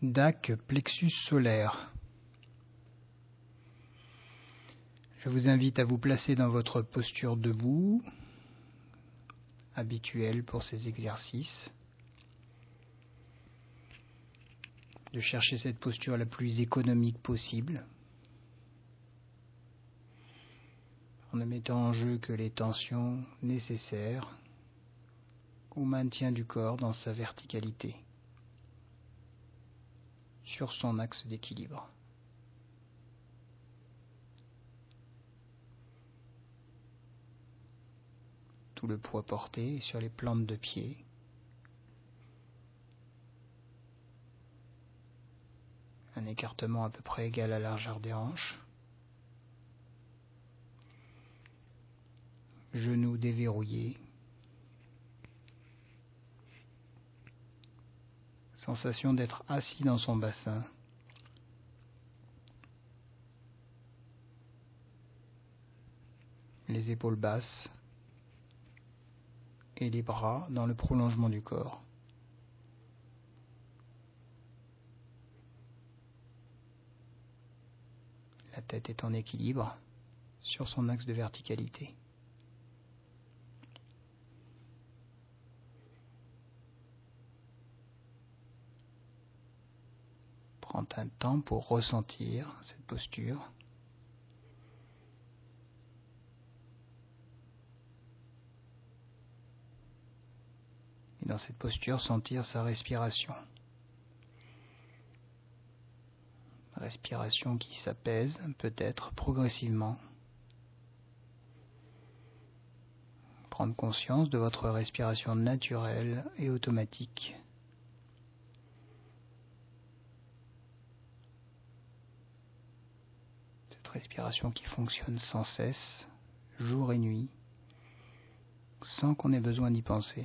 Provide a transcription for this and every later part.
DAC plexus solaire. Je vous invite à vous placer dans votre posture debout, habituelle pour ces exercices. De chercher cette posture la plus économique possible, en ne mettant en jeu que les tensions nécessaires au maintien du corps dans sa verticalité, sur son axe d'équilibre. Tout le poids porté sur les plantes de pied. Un écartement à peu près égal à la largeur des hanches. Genoux déverrouillés. Sensation d'être assis dans son bassin. Les épaules basses et les bras dans le prolongement du corps. La tête est en équilibre sur son axe de verticalité. Prends un temps pour ressentir cette posture. Et dans cette posture, sentir sa respiration. Respiration qui s'apaise peut-être progressivement. Prendre conscience de votre respiration naturelle et automatique. Cette respiration qui fonctionne sans cesse, jour et nuit, sans qu'on ait besoin d'y penser.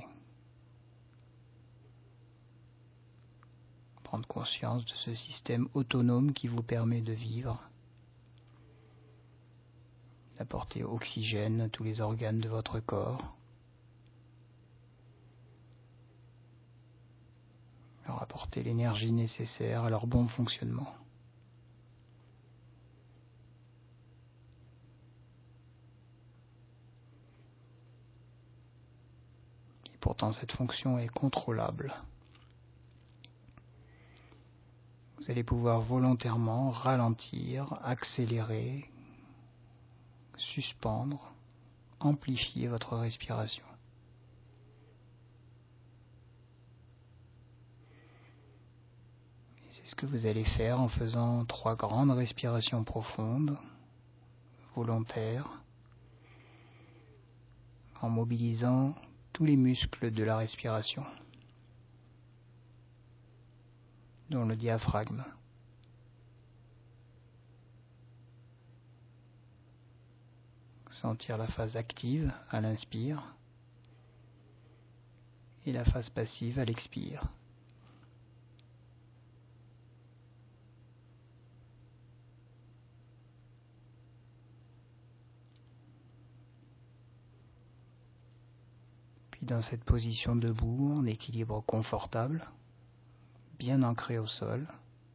Prendre conscience de ce système autonome qui vous permet de vivre, d'apporter oxygène à tous les organes de votre corps, leur apporter l'énergie nécessaire à leur bon fonctionnement. Et pourtant cette fonction est contrôlable. Vous allez pouvoir volontairement ralentir, accélérer, suspendre, amplifier votre respiration. Et c'est ce que vous allez faire en faisant 3 grandes respirations profondes, volontaires, en mobilisant tous les muscles de la respiration, dont le diaphragme. Sentir la phase active à l'inspire et la phase passive à l'expire. Puis dans cette position debout, en équilibre confortable, bien ancré au sol,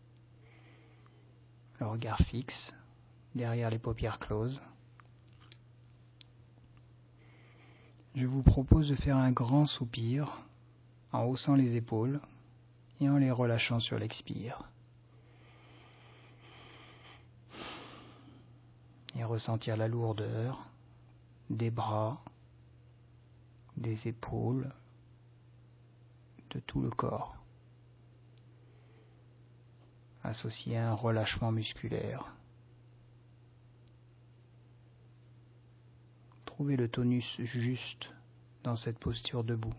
le regard fixe derrière les paupières closes. Je vous propose de faire un grand soupir en haussant les épaules et en les relâchant sur l'expire. Et ressentir la lourdeur des bras, des épaules, de tout le corps, associé à un relâchement musculaire. Trouvez le tonus juste dans cette posture debout.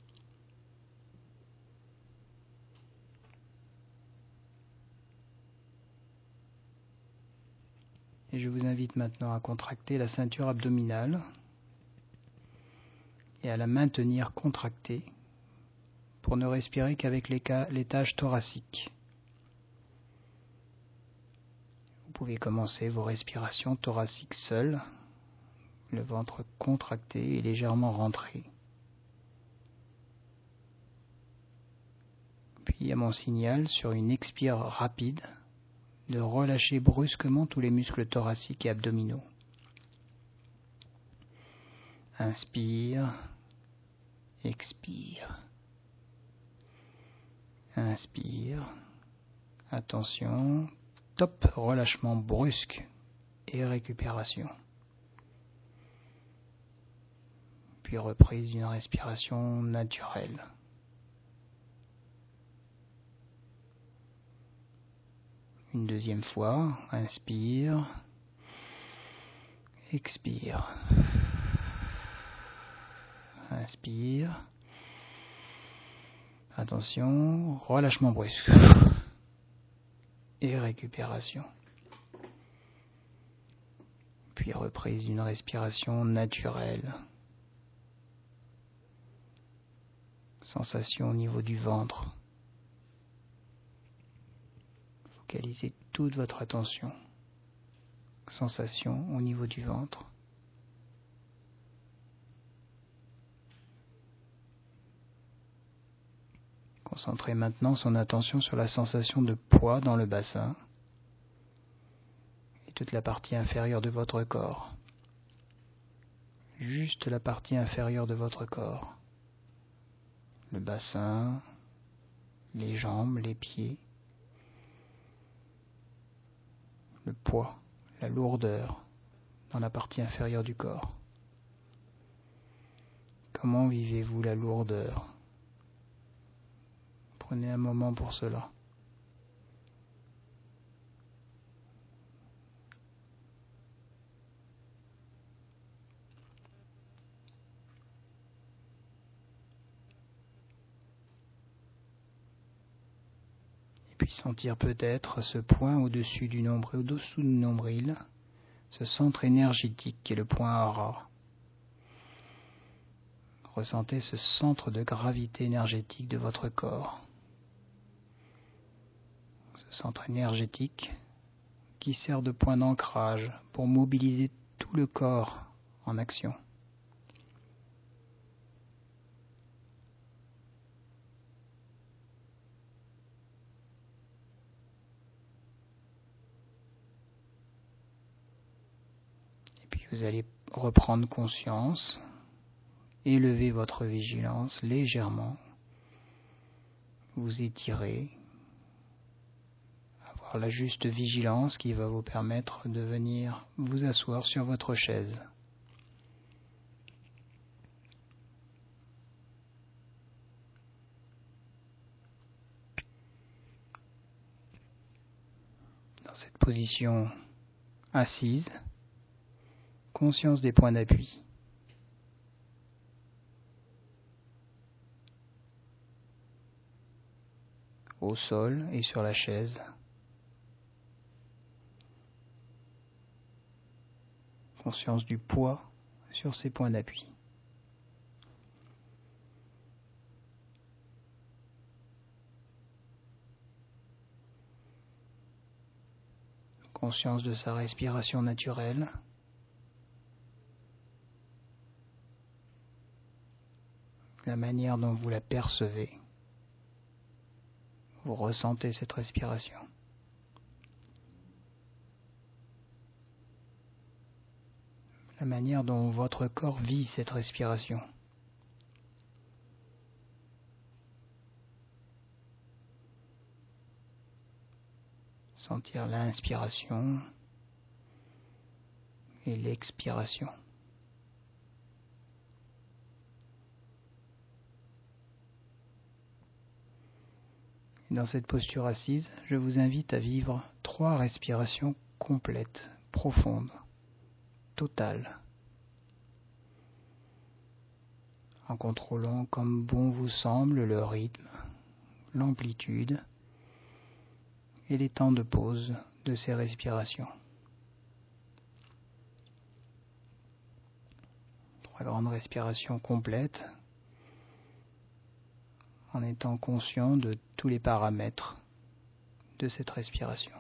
Et je vous invite maintenant à contracter la ceinture abdominale et à la maintenir contractée pour ne respirer qu'avec l'étage thoracique. Vous pouvez commencer vos respirations thoraciques seules, le ventre contracté et légèrement rentré. Puis et à mon signal sur une expire rapide, de relâcher brusquement tous les muscles thoraciques et abdominaux. Inspire, expire. Inspire. Attention, top, relâchement brusque et récupération. Puis reprise d'une respiration naturelle. Une deuxième fois, inspire, expire. Inspire. Attention, relâchement brusque et récupération. Puis reprise d'une respiration naturelle. Sensation au niveau du ventre. Focalisez toute votre attention. Sensation au niveau du ventre. Concentrez maintenant son attention sur la sensation de poids dans le bassin et toute la partie inférieure de votre corps. Juste la partie inférieure de votre corps. Le bassin, les jambes, les pieds, le poids, la lourdeur dans la partie inférieure du corps. Comment vivez-vous la lourdeur ? Prenez un moment pour cela. Et puis sentir peut-être ce point au-dessus du nombril, au-dessous du nombril, ce centre énergétique qui est le point Hara. Ressentez ce centre de gravité énergétique de votre corps. Ce centre énergétique qui sert de point d'ancrage pour mobiliser tout le corps en action. Et puis vous allez reprendre conscience, élever votre vigilance légèrement, vous étirez, avoir la juste vigilance qui va vous permettre de venir vous asseoir sur votre chaise. Dans cette position assise, conscience des points d'appui. Au sol et sur la chaise. Conscience du poids sur ces points d'appui. Conscience de sa respiration naturelle. La manière dont vous la percevez. Vous ressentez cette respiration. La manière dont votre corps vit cette respiration. Sentir l'inspiration et l'expiration. Dans cette posture assise, je vous invite à vivre 3 respirations complètes, profondes, totales, en contrôlant comme bon vous semble le rythme, l'amplitude et les temps de pause de ces respirations. 3 grandes respirations complètes, en étant conscient de tous les paramètres de cette respiration.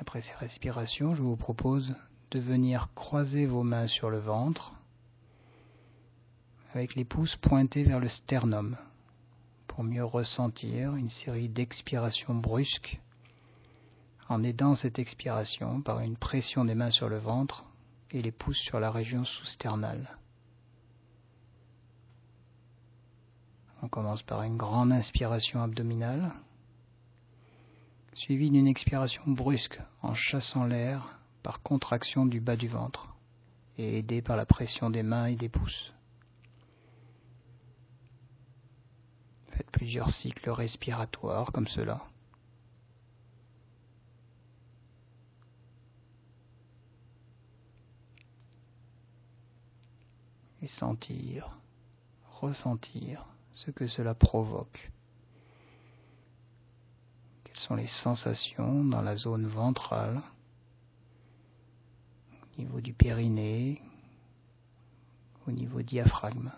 Après ces respirations, je vous propose de venir croiser vos mains sur le ventre avec les pouces pointés vers le sternum pour mieux ressentir une série d'expirations brusques en aidant cette expiration par une pression des mains sur le ventre et les pouces sur la région sous-sternale. On commence par une grande inspiration abdominale, suivie d'une expiration brusque en chassant l'air par contraction du bas du ventre et aidée par la pression des mains et des pouces. Faites plusieurs cycles respiratoires comme cela. Et sentir, ressentir ce que cela provoque. Quelles sont les sensations dans la zone ventrale, au niveau du périnée, au niveau diaphragme.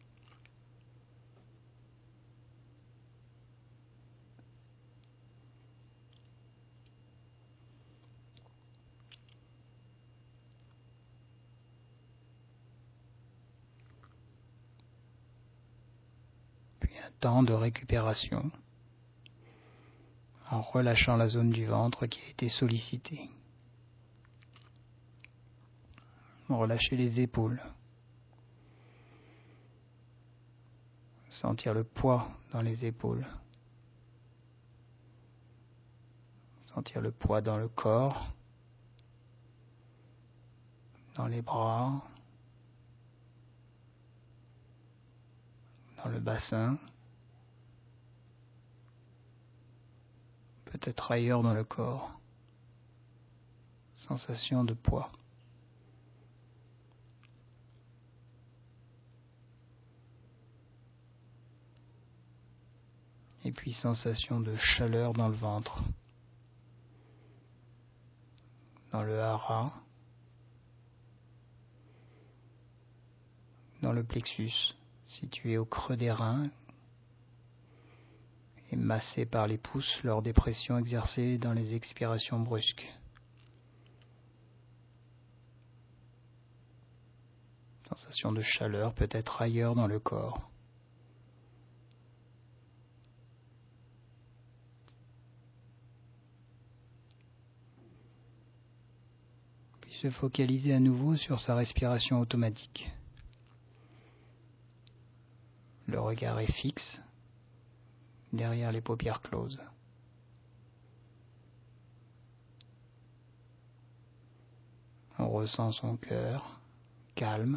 Puis un temps de récupération en relâchant la zone du ventre qui a été sollicitée. Relâchez les épaules. Sentir le poids dans les épaules. Sentir le poids dans le corps, dans les bras, dans le bassin, peut-être ailleurs dans le corps. Sensation de poids. Et puis sensation de chaleur dans le ventre, dans le hara, dans le plexus, situé au creux des reins et massé par les pouces lors des pressions exercées dans les expirations brusques. Sensation de chaleur peut-être ailleurs dans le corps. Se focaliser à nouveau sur sa respiration automatique. Le regard est fixe derrière les paupières closes. On ressent son cœur calme.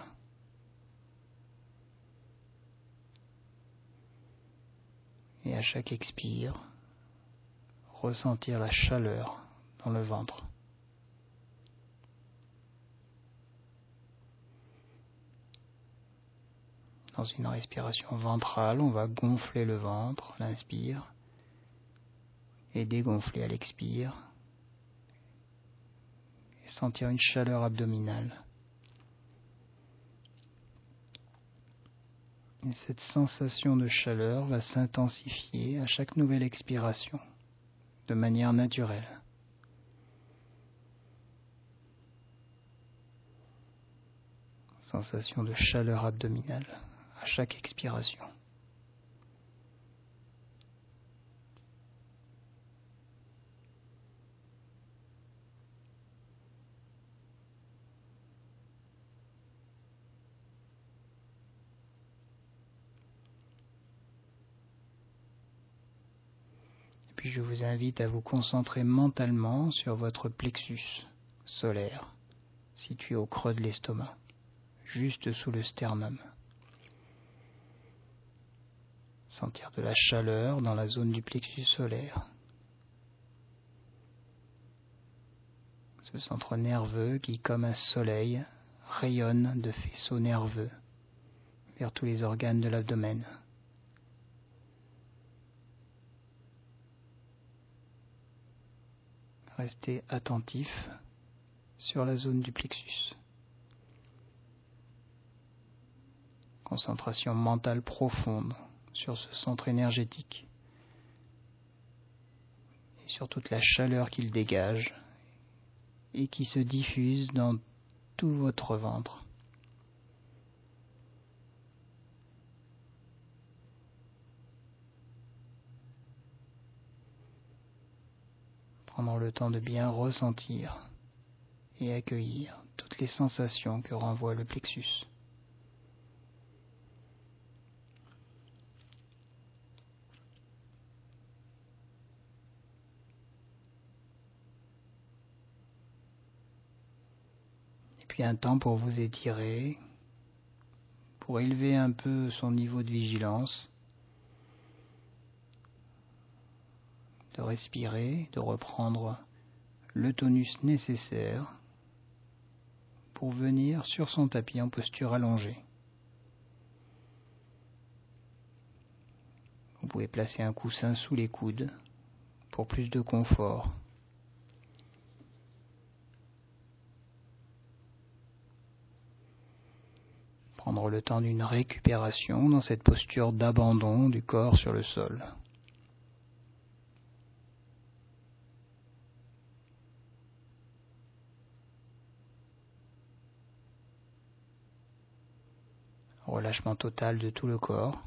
Et à chaque expire, ressentir la chaleur dans le ventre. Dans une respiration ventrale, on va gonfler le ventre à l'inspire et dégonfler à l'expire et sentir une chaleur abdominale. Et cette sensation de chaleur va s'intensifier à chaque nouvelle expiration, de manière naturelle. Sensation de chaleur abdominale à chaque expiration. Et puis je vous invite à vous concentrer mentalement sur votre plexus solaire, situé au creux de l'estomac, juste sous le sternum. Sentir de la chaleur dans la zone du plexus solaire. Ce centre nerveux qui, comme un soleil, rayonne de faisceaux nerveux vers tous les organes de l'abdomen. Restez attentif sur la zone du plexus. Concentration mentale profonde sur ce centre énergétique et sur toute la chaleur qu'il dégage et qui se diffuse dans tout votre ventre. Prendre le temps de bien ressentir et accueillir toutes les sensations que renvoie le plexus. Et puis un temps pour vous étirer, pour élever un peu son niveau de vigilance, de respirer, de reprendre le tonus nécessaire pour venir sur son tapis en posture allongée. Vous pouvez placer un coussin sous les coudes pour plus de confort. Prendre le temps d'une récupération dans cette posture d'abandon du corps sur le sol. Relâchement total de tout le corps,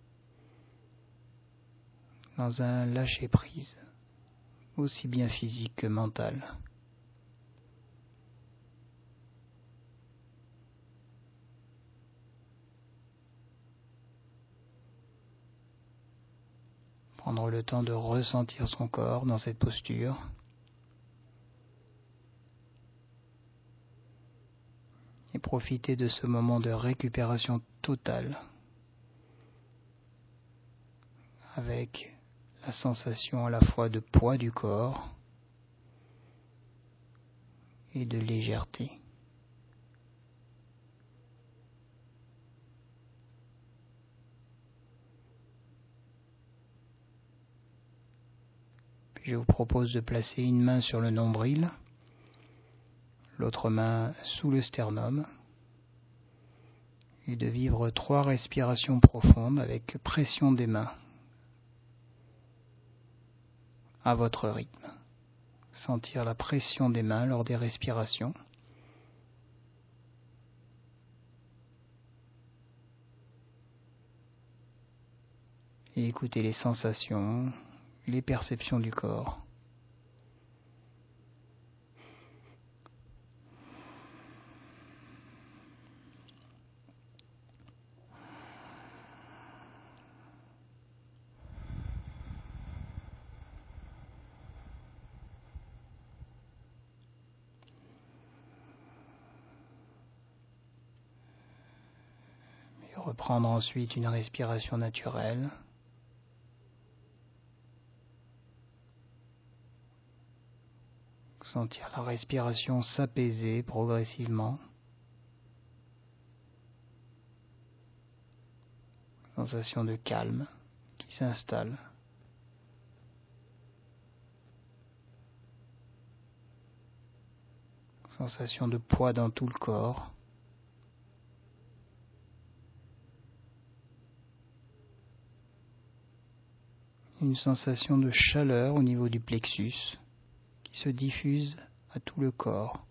dans un lâcher-prise, aussi bien physique que mental. Prendre le temps de ressentir son corps dans cette posture. Et profiter de ce moment de récupération totale avec la sensation à la fois de poids du corps et de légèreté. Puis je vous propose de placer une main sur le nombril, l'autre main sous le sternum, et de vivre 3 respirations profondes avec pression des mains à votre rythme. Sentir la pression des mains lors des respirations. Et écouter les sensations, les perceptions du corps. Et reprendre ensuite une respiration naturelle. Sentir la respiration s'apaiser progressivement. Sensation de calme qui s'installe. Sensation de poids dans tout le corps. Une sensation de chaleur au niveau du plexus qui se diffuse à tout le corps.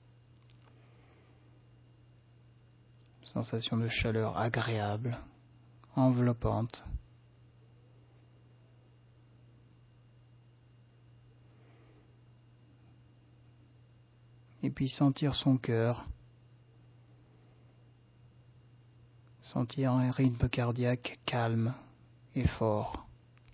Sensation de chaleur agréable, enveloppante. Et puis sentir son cœur, sentir un rythme cardiaque calme et fort.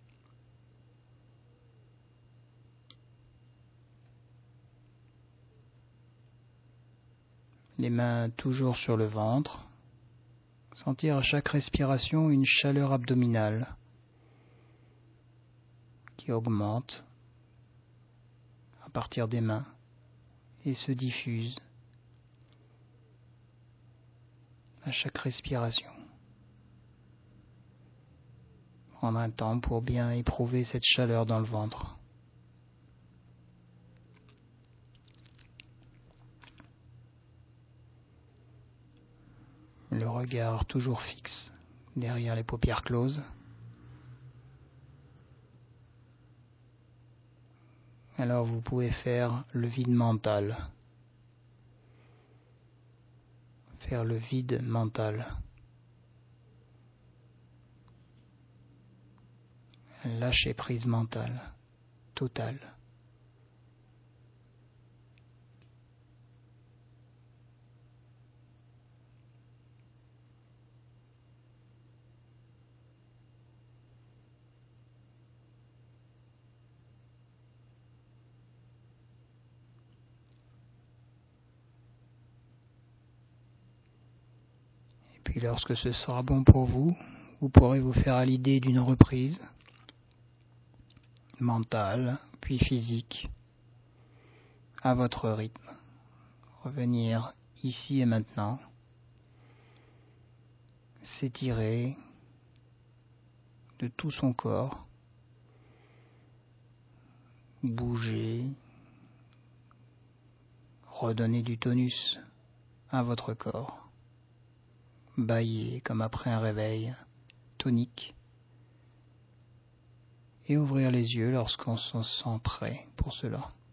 Les mains toujours sur le ventre. Sentir à chaque respiration une chaleur abdominale qui augmente à partir des mains et se diffuse à chaque respiration. Prendre un temps pour bien éprouver cette chaleur dans le ventre. Le regard toujours fixe derrière les paupières closes. Alors vous pouvez faire le vide mental faire le vide mental. Lâcher prise mentale, totale. Et puis lorsque ce sera bon pour vous, vous pourrez vous faire à l'idée d'une reprise mentale, puis physique, à votre rythme. Revenir ici et maintenant, s'étirer de tout son corps, bouger, redonner du tonus à votre corps, bâiller comme après un réveil tonique, et ouvrir les yeux lorsqu'on se sent prêt pour cela.